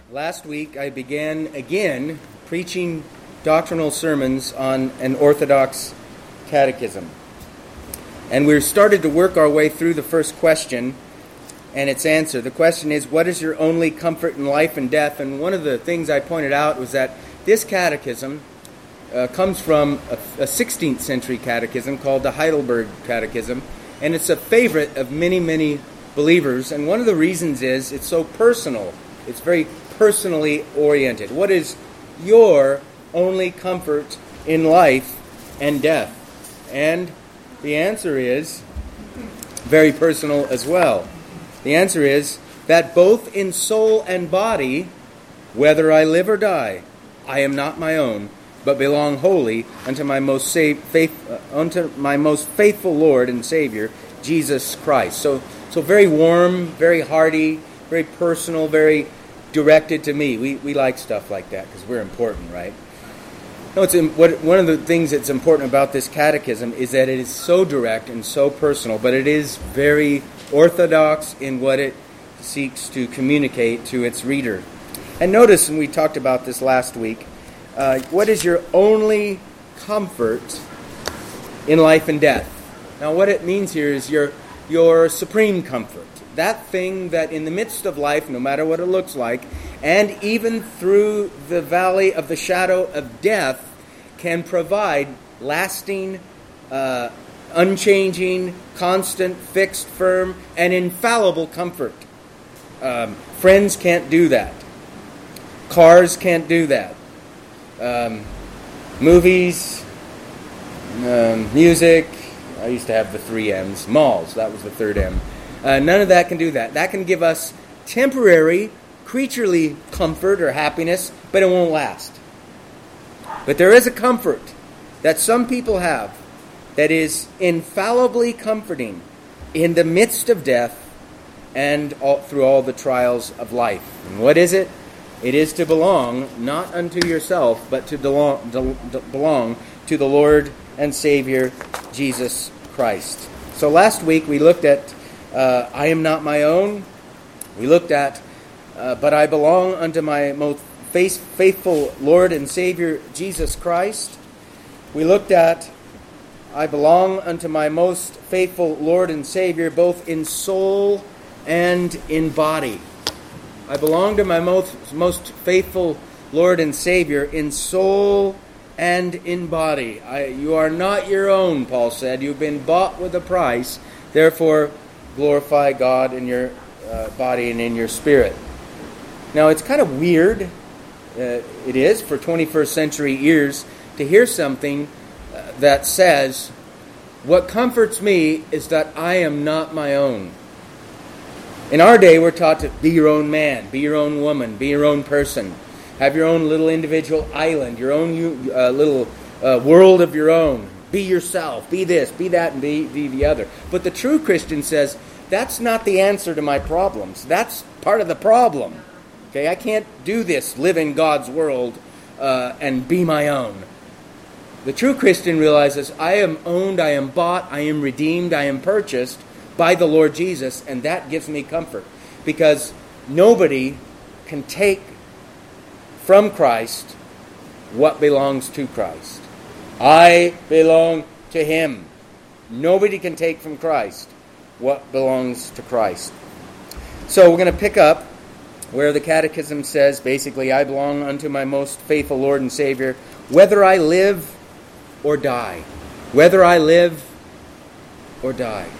Last week I began again preaching doctrinal sermons on an Orthodox catechism. And we started to work our way through the first question and its answer. The question is, what is your only comfort in life and death? And one of the things I pointed out was that this catechism comes from a 16th century catechism called the Heidelberg Catechism. And it's a favorite of many, many believers. And one of the reasons is it's so personal. It's very personally oriented. What is your only comfort in life and death? And the answer is very personal as well. The answer is that both in soul and body, whether I live or die, I am not my own, but belong wholly unto my most faithful Lord and Savior, Jesus Christ. So very warm, very hearty, very personal, very directed to me. We like stuff like that because we're important, right? No, one of the things that's important about this catechism is that it is so direct and so personal, but it is very orthodox in what it seeks to communicate to its reader. And notice, and we talked about this last week, what is your only comfort in life and death? Now, what it means here is your supreme comfort. That thing that in the midst of life, no matter what it looks like, and even through the valley of the shadow of death, can provide lasting, unchanging, constant, fixed, firm, and infallible comfort. Friends can't do that. Cars can't do that. Movies, music, I used to have the 3 M's. Malls, that was the third M. None of that can do that. That can give us temporary, creaturely comfort or happiness, but it won't last. But there is a comfort that some people have that is infallibly comforting in the midst of death and through all the trials of life. And what is it? It is to belong not unto yourself, but to belong to the Lord and Savior, Jesus Christ. So last week we looked at I am not my own. We looked at but I belong unto my most faithful Lord and Savior, Jesus Christ. We looked at I belong unto my most faithful Lord and Savior, both in soul and in body. I belong to my most faithful Lord and Savior in soul and in body. You are not your own, Paul said. You've been bought with a price. Therefore, glorify God in your body and in your spirit. Now, it's kind of weird, it is, for 21st century ears to hear something that says, what comforts me is that I am not my own. In our day, we're taught to be your own man, be your own woman, be your own person. Have your own little individual island, your own little world of your own. Be yourself, be this, be that, and be the other. But the true Christian says, that's not the answer to my problems. That's part of the problem. Okay, I can't do this, live in God's world, and be my own. The true Christian realizes, I am owned, I am bought, I am redeemed, I am purchased by the Lord Jesus, and that gives me comfort. Because nobody can take from Christ what belongs to Christ. I belong to Him. Nobody can take from Christ what belongs to Christ. So we're going to pick up where the Catechism says, basically, I belong unto my most faithful Lord and Savior, whether I live or die. Whether I live or die.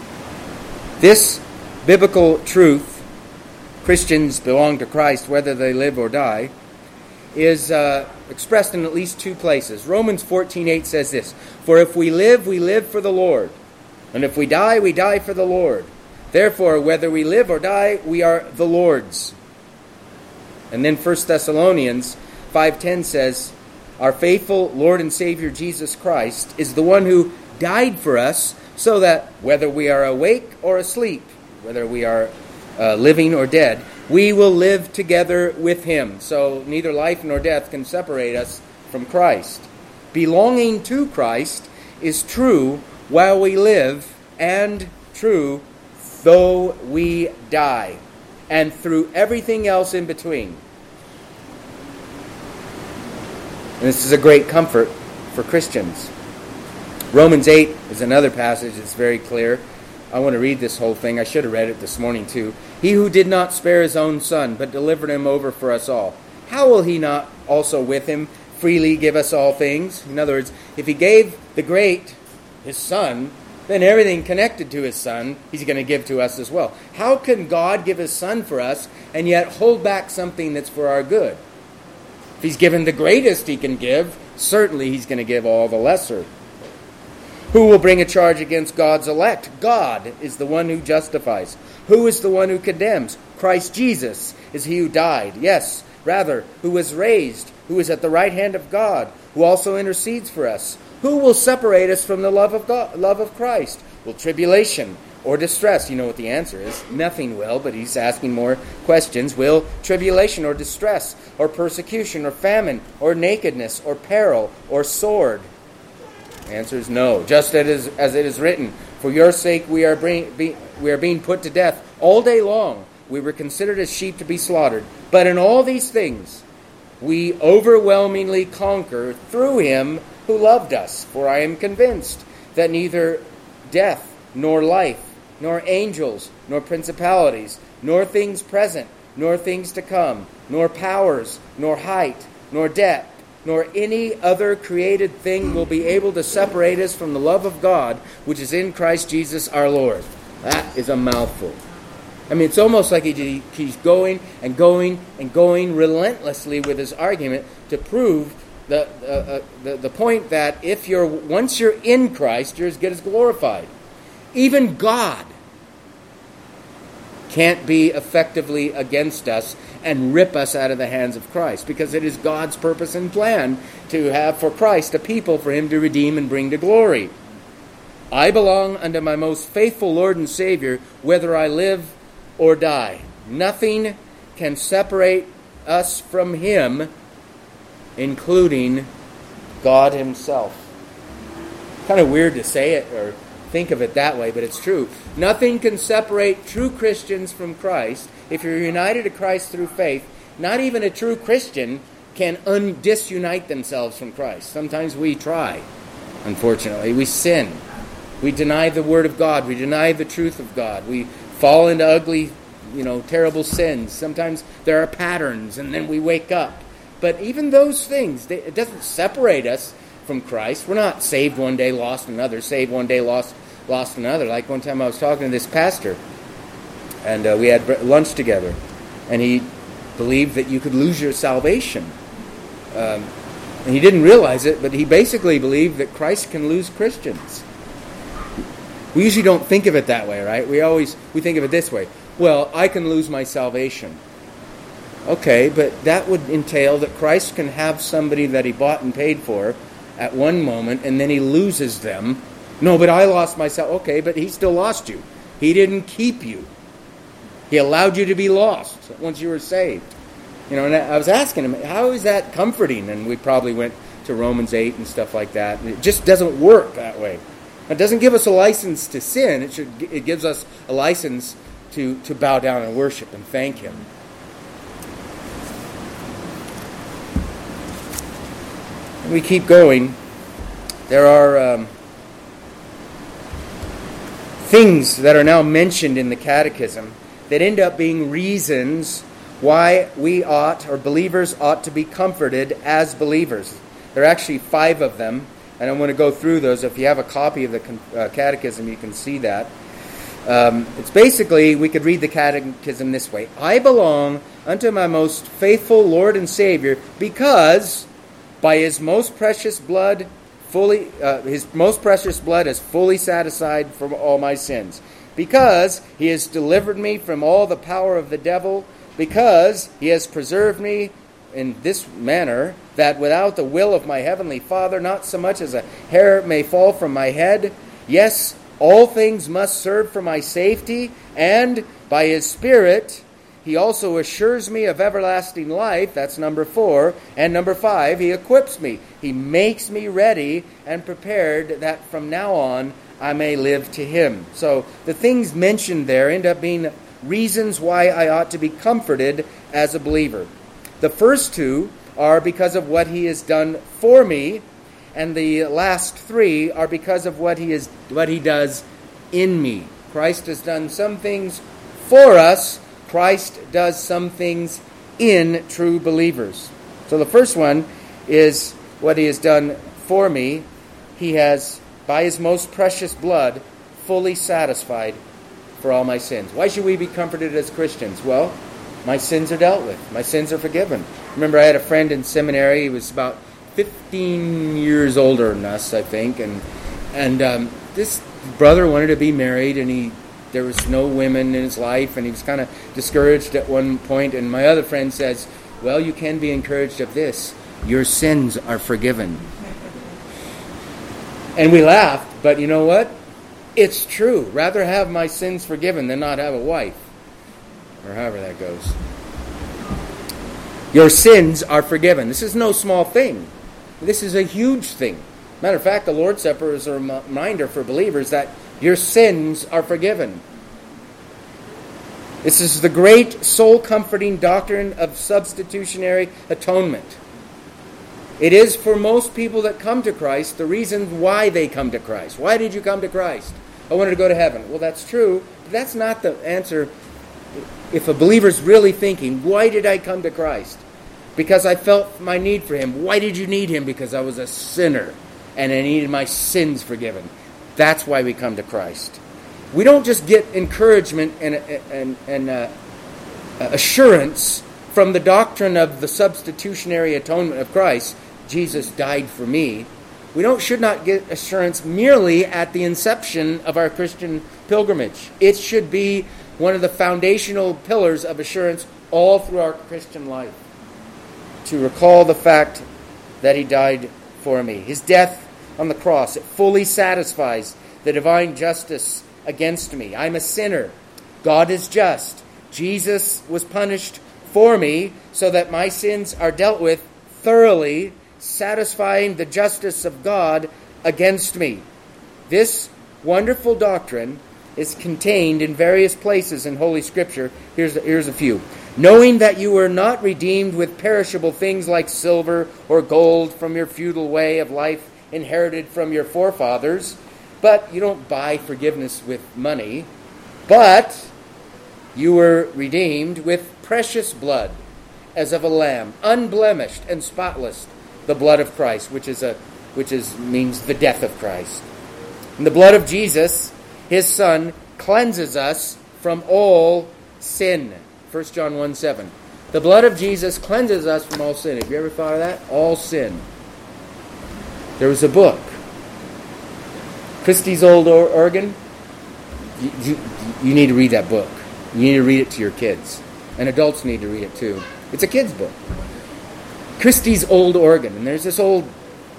This biblical truth, Christians belong to Christ whether they live or die, is expressed in at least 2 places. Romans 14:8 says this, for if we live for the Lord. And if we die for the Lord. Therefore, whether we live or die, we are the Lord's. And then 1 Thessalonians 5:10 says, our faithful Lord and Savior Jesus Christ is the one who died for us, so that whether we are awake or asleep, whether we are living or dead, we will live together with Him. So neither life nor death can separate us from Christ. Belonging to Christ is true while we live, and true though we die, and through everything else in between. And this is a great comfort for Christians. Romans 8 is another passage that's very clear. I want to read this whole thing. I should have read it this morning too. He who did not spare his own son, but delivered him over for us all, how will he not also with him freely give us all things? In other words, if he gave the great, his son, then everything connected to his son, he's going to give to us as well. How can God give his son for us and yet hold back something that's for our good? If he's given the greatest he can give, certainly he's going to give all the lesser. Who will bring a charge against God's elect? God is the one who justifies. Who is the one who condemns? Christ Jesus is he who died. Yes, rather, who was raised, who is at the right hand of God, who also intercedes for us. Who will separate us from the love of God, love of Christ? Will tribulation or distress? You know what the answer is. Nothing will, but he's asking more questions. Will tribulation or distress or persecution or famine or nakedness or peril or sword? The answer is no. Just as it is written, for your sake we are being put to death all day long. We were considered as sheep to be slaughtered. But in all these things we overwhelmingly conquer through him who loved us. For I am convinced that neither death, nor life, nor angels, nor principalities, nor things present, nor things to come, nor powers, nor height, nor depth, nor any other created thing will be able to separate us from the love of God, which is in Christ Jesus our Lord. That is a mouthful. I mean, it's almost like he's going and going and going relentlessly with his argument to prove the point that once you're in Christ, you're as good as glorified. Even God can't be effectively against us and rip us out of the hands of Christ, because it is God's purpose and plan to have for Christ a people for him to redeem and bring to glory. I belong unto my most faithful Lord and Savior, whether I live or die. Nothing can separate us from him, including God himself. Kind of weird to say it or think of it that way, but it's true. Nothing can separate true Christians from Christ. If you're united to Christ through faith, not even a true Christian can disunite themselves from Christ. Sometimes we try, unfortunately. We sin. We deny the Word of God. We deny the truth of God. We fall into ugly, terrible sins. Sometimes there are patterns, and then we wake up. But even those things, it doesn't separate us from Christ. We're not saved one day, lost another. Saved one day, lost another. Like one time I was talking to this pastor, and we had lunch together, and he believed that you could lose your salvation. And he didn't realize it, but he basically believed that Christ can lose Christians. We usually don't think of it that way, right? We think of it this way. Well, I can lose my salvation. Okay, but that would entail that Christ can have somebody that he bought and paid for at one moment, and then he loses them. No, but I lost myself. Okay, but he still lost you. He didn't keep you. He allowed you to be lost once you were saved. And I was asking him, how is that comforting? And we probably went to Romans 8 and stuff like that. And it just doesn't work that way. It doesn't give us a license to sin. It gives us a license to bow down and worship and thank him. We keep going. There are things that are now mentioned in the Catechism that end up being reasons why we believers ought to be comforted as believers. There are actually 5 of them, and I'm going to go through those. If you have a copy of the Catechism, you can see that. It's basically, we could read the Catechism this way. I belong unto my most faithful Lord and Savior because by his most precious blood has fully satisfied for all my sins. Because he has delivered me from all the power of the devil. Because he has preserved me in this manner, that without the will of my heavenly Father, not so much as a hair may fall from my head. Yes, all things must serve for my safety, and by his Spirit he also assures me of everlasting life. That's number 4. And number 5, he equips me. He makes me ready and prepared that from now on I may live to him. So the things mentioned there end up being reasons why I ought to be comforted as a believer. The first 2 are because of what he has done for me, and the last three are because of what he does in me. Christ has done some things for us. Christ does some things in true believers. So the first one is what he has done for me. He has, by his most precious blood, fully satisfied for all my sins. Why should we be comforted as Christians? Well, my sins are dealt with. My sins are forgiven. Remember, I had a friend in seminary. He was about 15 years older than us, I think. And this brother wanted to be married, and there was no women in his life, and he was kind of discouraged at one point. And my other friend says, well, you can be encouraged of this. Your sins are forgiven. And we laughed, but you know what? It's true. Rather have my sins forgiven than not have a wife. Or however that goes. Your sins are forgiven. This is no small thing. This is a huge thing. Matter of fact, the Lord's Supper is a reminder for believers that your sins are forgiven. This is the great soul-comforting doctrine of substitutionary atonement. It is for most people that come to Christ the reason why they come to Christ. Why did you come to Christ? I wanted to go to heaven. Well, that's true, but that's not the answer. If a believer's really thinking, why did I come to Christ? Because I felt my need for Him. Why did you need Him? Because I was a sinner and I needed my sins forgiven. That's why we come to Christ. We don't just get encouragement and assurance from the doctrine of the substitutionary atonement of Christ. Jesus died for me. We should not get assurance merely at the inception of our Christian pilgrimage. It should be one of the foundational pillars of assurance all through our Christian life. To recall the fact that He died for me. His death on the cross, it fully satisfies the divine justice against me. I'm a sinner. God is just. Jesus was punished for me so that my sins are dealt with thoroughly, satisfying the justice of God against me. This wonderful doctrine is contained in various places in Holy Scripture. Here's a few. Knowing that you were not redeemed with perishable things like silver or gold from your feudal way of life inherited from your forefathers, but you don't buy forgiveness with money, but you were redeemed with precious blood, as of a lamb, unblemished and spotless, the blood of Christ, which means the death of Christ. And the blood of Jesus, His Son, cleanses us from all sin. 1 John 1:7. The blood of Jesus cleanses us from all sin. Have you ever thought of that? All sin. There was a book, Christie's Old Organ. You need to read that book. You need to read it to your kids. And adults need to read it too. It's a kid's book. Christie's Old Organ. And there's this old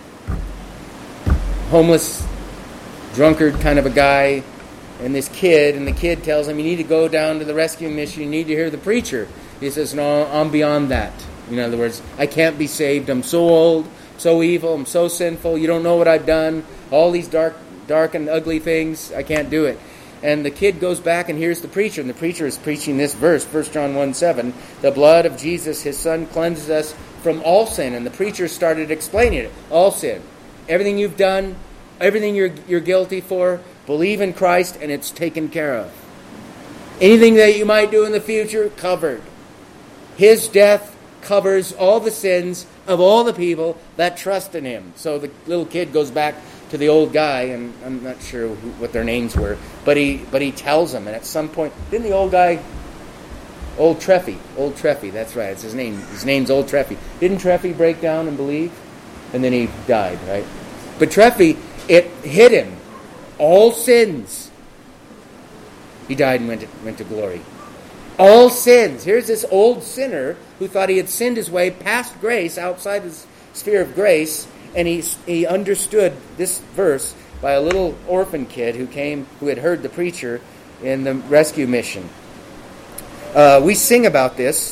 homeless drunkard kind of a guy and this kid, and the kid tells him, you need to go down to the rescue mission, you need to hear the preacher. He says, no, I'm beyond that. In other words, I can't be saved. I'm so old, so evil, I'm so sinful, you don't know what I've done, all these dark and ugly things, I can't do it. And the kid goes back and hears the preacher, and the preacher is preaching this verse, 1 John 1:7, the blood of Jesus, His Son, cleanses us from all sin. And the preacher started explaining it. All sin. Everything you've done, everything you're guilty for, believe in Christ and it's taken care of. Anything that you might do in the future, covered. His death covers all the sins of all the people that trust in Him. So the little kid goes back to the old guy, and I'm not sure what their names were, but he tells him, and at some point, didn't the old guy, Old Treffy, that's right, it's his name. His name's Old Treffy. Didn't Treffy break down and believe? And then he died, right? But Treffy, it hit him. All sins. He died and went to glory. All sins. Here's this old sinner who thought he had sinned his way past grace, outside his sphere of grace, and he understood this verse by a little orphan kid who had heard the preacher in the rescue mission. We sing about this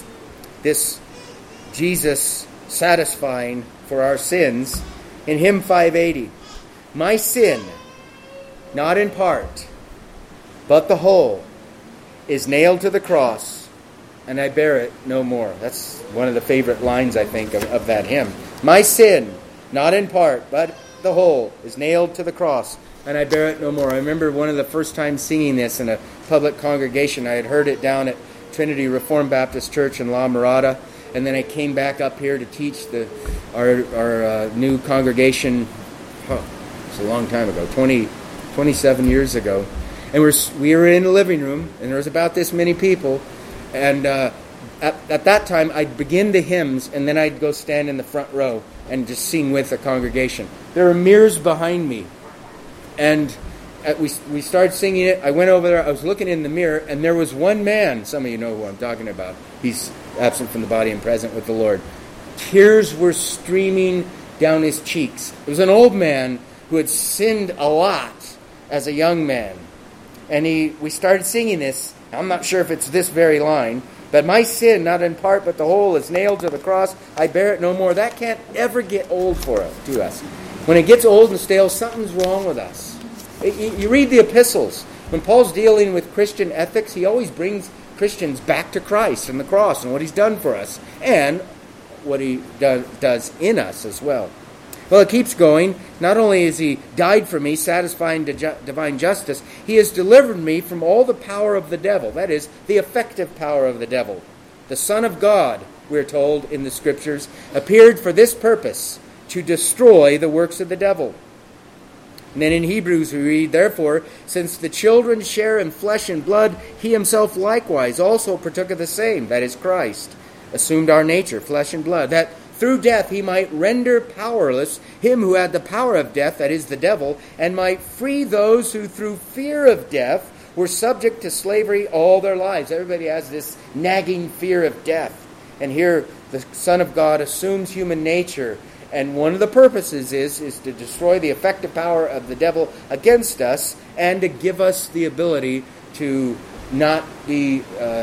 Jesus satisfying for our sins in hymn 580. My sin, not in part, but the whole, is nailed to the cross. and I bear it no more. That's one of the favorite lines, I think, of that hymn. My sin, not in part, but the whole, is nailed to the cross, and I bear it no more. I remember one of the first times singing this in a public congregation. I had heard it down at Trinity Reformed Baptist Church in La Mirada, and then I came back up here to teach our new congregation. It's a long time ago, 27 years ago. And we were in the living room, and there was about this many people. And at that time, I'd begin the hymns, and then I'd go stand in the front row and just sing with the congregation. There were mirrors behind me. And we started singing it. I went over there. I was looking in the mirror, and there was one man. Some of you know who I'm talking about. He's absent from the body and present with the Lord. Tears were streaming down his cheeks. It was an old man who had sinned a lot as a young man. And we started singing this. I'm not sure if it's this very line, but my sin, not in part but the whole, is nailed to the cross. I bear it no more. That can't ever get old to us. When it gets old and stale, something's wrong with us. You read the epistles. When Paul's dealing with Christian ethics, he always brings Christians back to Christ and the cross and what he's done for us, and what he does in us as well. Well, it keeps going. Not only has he died for me, satisfying divine justice, he has delivered me from all the power of the devil. That is, the effective power of the devil. The Son of God, we're told in the Scriptures, appeared for this purpose, to destroy the works of the devil. And then in Hebrews we read, therefore, since the children share in flesh and blood, he himself likewise also partook of the same, that is Christ, assumed our nature, flesh and blood, that through death he might render powerless him who had the power of death, that is the devil, and might free those who through fear of death were subject to slavery all their lives. Everybody has this nagging fear of death. And here the Son of God assumes human nature, and one of the purposes is to destroy the effective power of the devil against us and to give us the ability to not be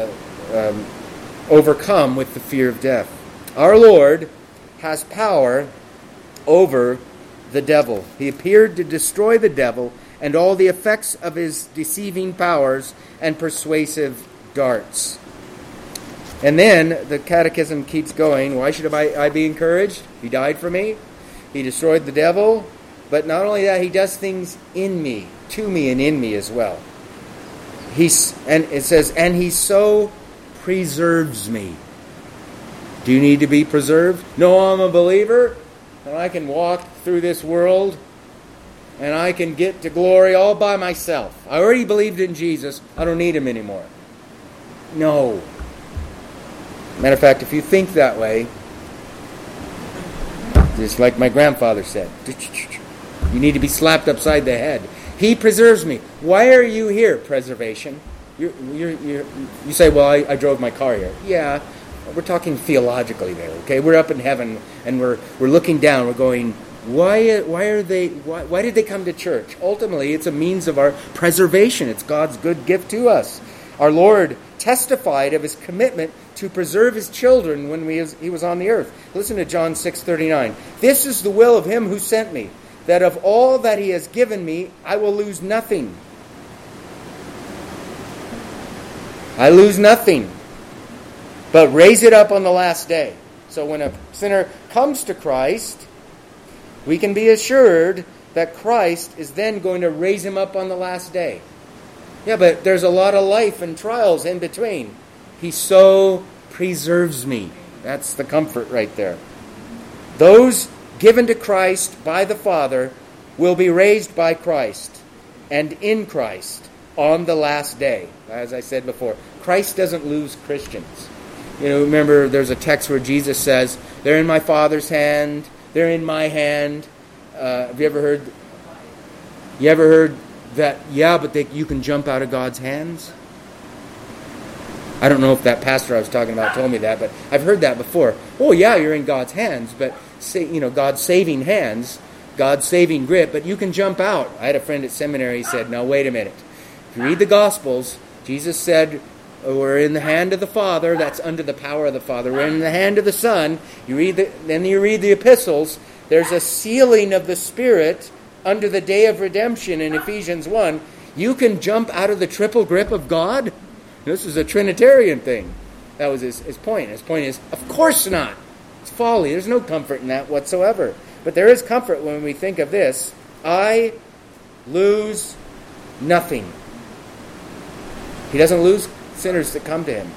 overcome with the fear of death. Our Lord has power over the devil. He appeared to destroy the devil and all the effects of his deceiving powers and persuasive darts. And then the catechism keeps going. Why should I be encouraged? He died for me. He destroyed the devil. But not only that, he does things in me, to me, and in me as well. And it says, and he so preserves me. Do you need to be preserved? No, I'm a believer, and I can walk through this world, and I can get to glory all by myself. I already believed in Jesus. I don't need him anymore. No. Matter of fact, if you think that way, just like my grandfather said, you need to be slapped upside the head. He preserves me. Why are you here, preservation? You say, well, I drove my car here. Yeah. We're talking theologically there, okay? We're up in heaven, and we're looking down. We're going, why did they come to church? Ultimately, it's a means of our preservation. It's God's good gift to us. Our Lord testified of his commitment to preserve his children when he was on the earth. Listen to John 6:39. This is the will of him who sent me, that of all that he has given me, I will lose nothing. I lose nothing, but raise it up on the last day. So when a sinner comes to Christ, we can be assured that Christ is then going to raise him up on the last day. Yeah, but there's a lot of life and trials in between. He so preserves me. That's the comfort right there. Those given to Christ by the Father will be raised by Christ and in Christ on the last day. As I said before, Christ doesn't lose Christians. You know, remember there's a text where Jesus says, they're in my Father's hand, they're in my hand. Have you ever heard that, yeah, but you can jump out of God's hands? I don't know if that pastor I was talking about told me that, but I've heard that before. Oh, yeah, you're in God's hands, but God's saving hands, God's saving grip, but you can jump out. I had a friend at seminary, he said, now wait a minute. If you read the Gospels, Jesus said, we're in the hand of the Father, that's under the power of the Father. We're in the hand of the Son. Then you read the epistles, there's a sealing of the Spirit under the day of redemption in Ephesians 1. You can jump out of the triple grip of God? This is a Trinitarian thing. That was his point. His point is, of course not. It's folly. There's no comfort in that whatsoever. But there is comfort when we think of this. I lose nothing. He doesn't lose sinners that come to him.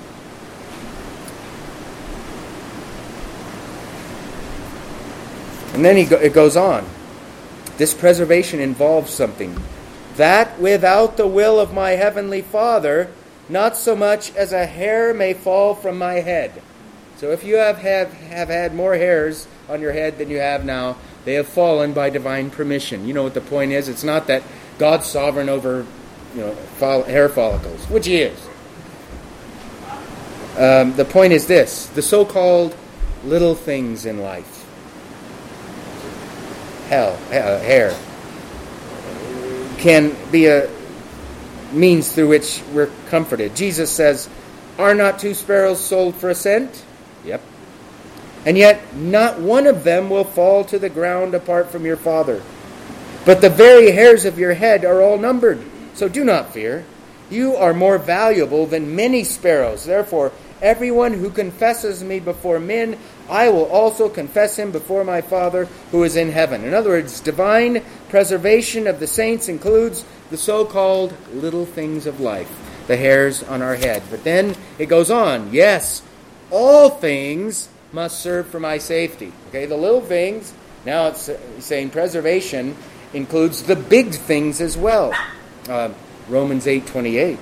And then it goes on. This preservation involves something. That without the will of my heavenly Father, not so much as a hair may fall from my head. So if you have had more hairs on your head than you have now, they have fallen by divine permission. You know what the point is? It's not that God's sovereign over hair follicles, which He is. The point is this: the so-called little things in life. Hair can be a means through which we're comforted. Jesus says, "Are not 2 sparrows sold for a cent?" Yep. "And yet not one of them will fall to the ground apart from your Father. But the very hairs of your head are all numbered. So do not fear. You are more valuable than many sparrows. Therefore, everyone who confesses me before men, I will also confess him before my Father who is in heaven." In other words, divine preservation of the saints includes the so-called little things of life, the hairs on our head. But then it goes on. Yes, all things must serve for my safety. Okay, the little things, now it's saying preservation includes the big things as well. Romans 8:28.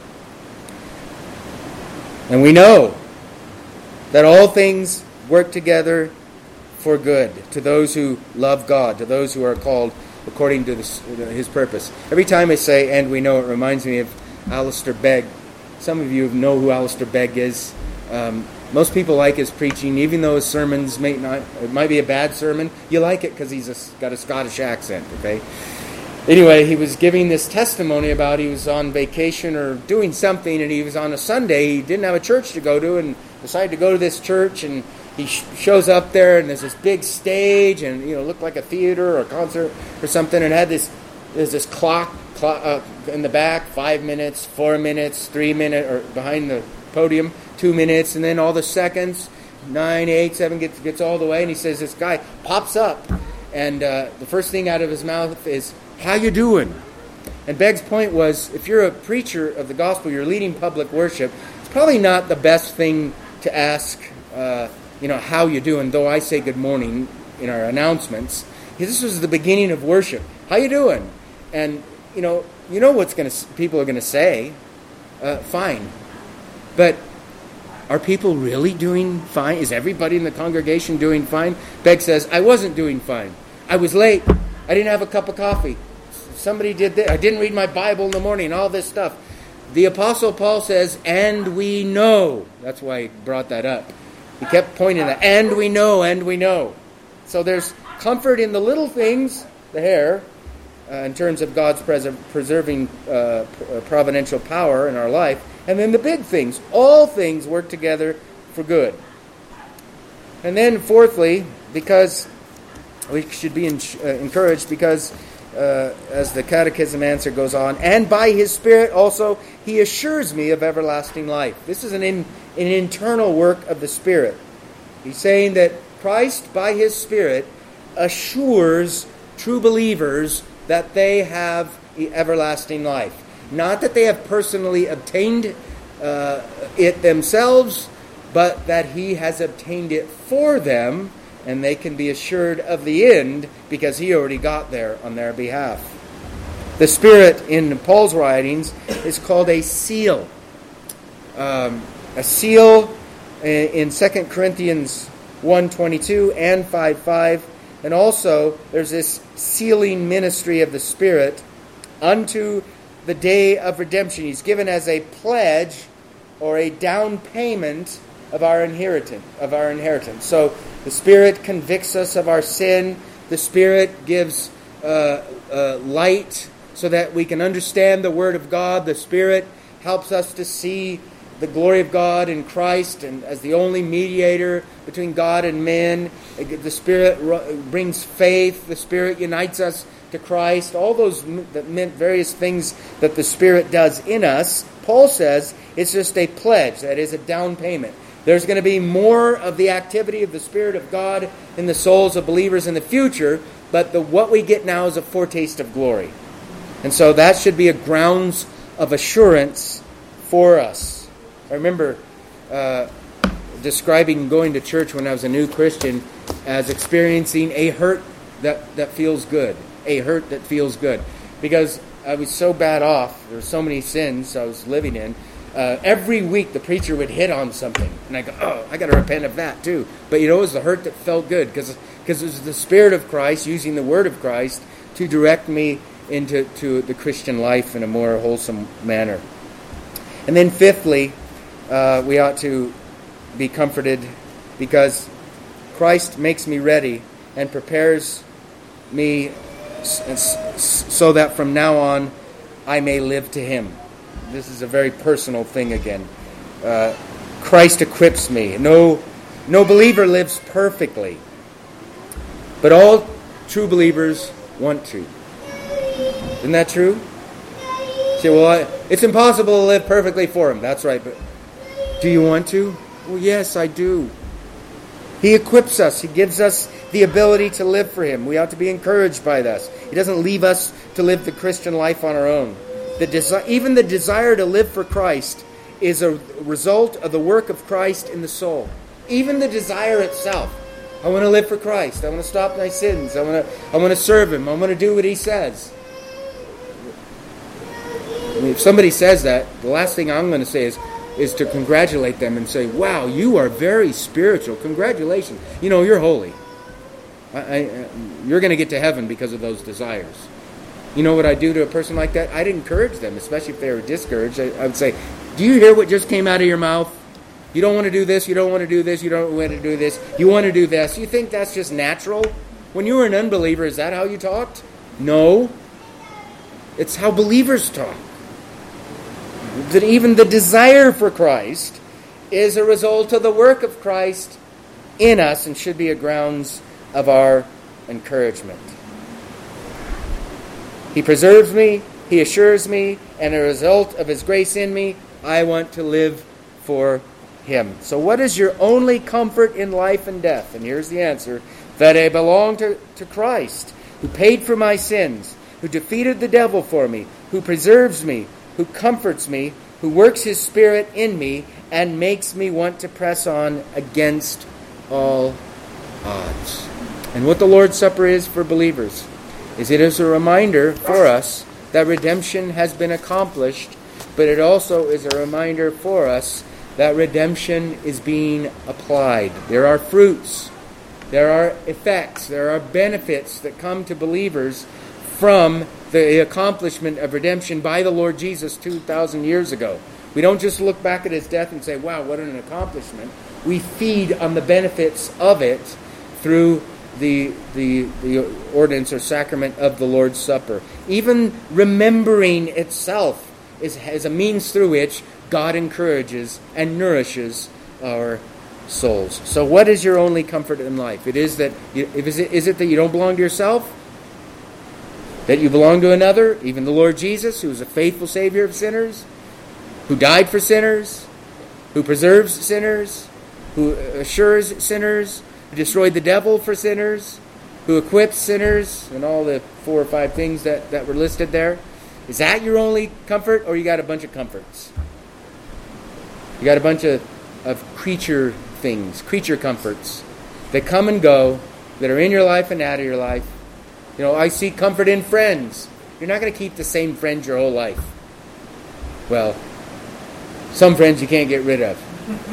And we know that all things work together for good to those who love God, to those who are called according to His purpose. Every time I say "and we know," it reminds me of Alistair Begg. Some of you know who Alistair Begg is. Most people like his preaching, even though his sermons might be a bad sermon. You like it because he's got a Scottish accent, okay? Anyway, he was giving this testimony about he was on vacation or doing something, and he was on a Sunday. He didn't have a church to go to and decided to go to this church, and he shows up there, and there's this big stage, and looked like a theater or a concert or something, and there's this clock in the back, 5 minutes, 4 minutes, 3 minutes, or behind the podium, 2 minutes, and then all the seconds, 9, 8, 7, gets all the way, and he says this guy pops up, and the first thing out of his mouth is, "How you doing?" And Begg's point was, if you're a preacher of the gospel, you're leading public worship, it's probably not the best thing to ask, how you doing, though I say good morning in our announcements. This was the beginning of worship. How you doing? And, you know what people are going to say. Fine. But are people really doing fine? Is everybody in the congregation doing fine? Begg says, I wasn't doing fine. I was late. I didn't have a cup of coffee. Somebody did this. I didn't read my Bible in the morning, all this stuff. The Apostle Paul says, and we know. That's why he brought that up. He kept pointing at, and we know, and we know. So there's comfort in the little things, the hair, in terms of God's preserving providential power in our life. And then the big things. All things work together for good. And then fourthly, because we should be encouraged, because as the catechism answer goes on, and by His Spirit also He assures me of everlasting life. This is an internal work of the Spirit. He's saying that Christ, by His Spirit, assures true believers that they have everlasting life. Not that they have personally obtained it themselves, but that He has obtained it for them, and they can be assured of the end because He already got there on their behalf. The Spirit in Paul's writings is called a seal. A seal in 2 Corinthians 1:22 and 5:5. And also there's this sealing ministry of the Spirit unto the day of redemption. He's given as a pledge or a down payment of our inheritance. So the Spirit convicts us of our sin. The Spirit gives light so that we can understand the Word of God. The Spirit helps us to see the glory of God in Christ and as the only mediator between God and men. The Spirit brings faith. The Spirit unites us to Christ. All those that meant various things that the Spirit does in us. Paul says it's just a pledge. That is a down payment. There's going to be more of the activity of the Spirit of God in the souls of believers in the future, but what we get now is a foretaste of glory. And so that should be a grounds of assurance for us. I remember describing going to church when I was a new Christian as experiencing a hurt that feels good. A hurt that feels good. Because I was so bad off. There were so many sins I was living in. Every week the preacher would hit on something. And I go, oh, I got to repent of that too. But it was the hurt that felt good. Because it was the Spirit of Christ, using the Word of Christ, to direct me into the Christian life in a more wholesome manner. And then fifthly, we ought to be comforted because Christ makes me ready and prepares me so that from now on I may live to Him. This is a very personal thing again. Christ equips me. No believer lives perfectly, but all true believers want to. Isn't that true? You say, well, it's impossible to live perfectly for Him. That's right, but do you want to? Well, yes, I do. He equips us. He gives us the ability to live for Him. We ought to be encouraged by this. He doesn't leave us to live the Christian life on our own. Even the desire to live for Christ is a result of the work of Christ in the soul. Even the desire itself. I want to live for Christ. I want to stop my sins. I want to serve Him. I want to do what He says. If somebody says that, the last thing I'm going to say is to congratulate them and say, wow, you are very spiritual. Congratulations. You're holy. You're going to get to heaven because of those desires. You know what I do to a person like that? I'd encourage them, especially if they were discouraged. I would say, do you hear what just came out of your mouth? You don't want to do this, you don't want to do this, you don't want to do this, you want to do this. You think that's just natural? When you were an unbeliever, is that how you talked? No. It's how believers talk. That even the desire for Christ is a result of the work of Christ in us and should be a grounds of our encouragement. He preserves me, He assures me, and as a result of His grace in me, I want to live for Him. So what is your only comfort in life and death? And here's the answer. That I belong to Christ, who paid for my sins, who defeated the devil for me, who preserves me, who comforts me, who works His Spirit in me, and makes me want to press on against all odds. And what the Lord's Supper is for believers is it is a reminder for us that redemption has been accomplished, but it also is a reminder for us that redemption is being applied. There are fruits, there are effects, there are benefits that come to believers from the accomplishment of redemption by the Lord Jesus 2,000 years ago. We don't just look back at His death and say, wow, what an accomplishment. We feed on the benefits of it through the ordinance or sacrament of the Lord's Supper. Even remembering itself is a means through which God encourages and nourishes our souls. So what is your only comfort in life? Is it that you don't belong to yourself? That you belong to another? Even the Lord Jesus, who is a faithful Savior of sinners, who died for sinners, who preserves sinners, who assures sinners, who destroyed the devil for sinners, who equips sinners, and all the 4 or 5 things that were listed there. Is that your only comfort, or you got a bunch of comforts? You got a bunch of creature things, creature comforts that come and go, that are in your life and out of your life. I seek comfort in friends. You're not going to keep the same friends your whole life. Well, some friends you can't get rid of.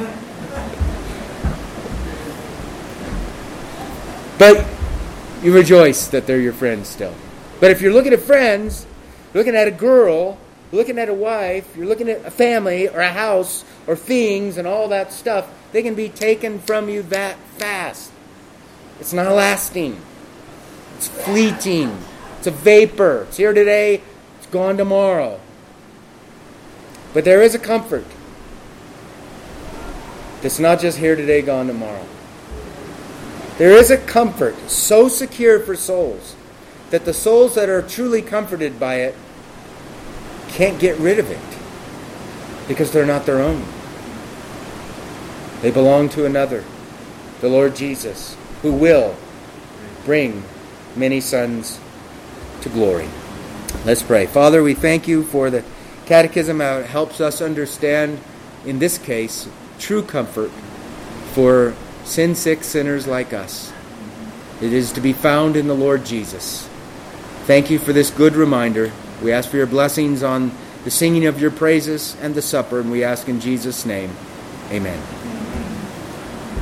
But you rejoice that they're your friends still. But if you're looking at friends, looking at a girl, looking at a wife, you're looking at a family or a house or things and all that stuff, they can be taken from you that fast. It's not lasting. It's fleeting. It's a vapor. It's here today. It's gone tomorrow. But there is a comfort. that's not just here today, gone tomorrow. There is a comfort so secure for souls that the souls that are truly comforted by it can't get rid of it because they're not their own. They belong to another, the Lord Jesus, who will bring many sons to glory. Let's pray. Father, we thank you for the Catechism, how it helps us understand, in this case, true comfort for sin-sick sinners like us. It is to be found in the Lord Jesus. Thank you for this good reminder. We ask for your blessings on the singing of your praises and the supper, and we ask in Jesus' name, amen.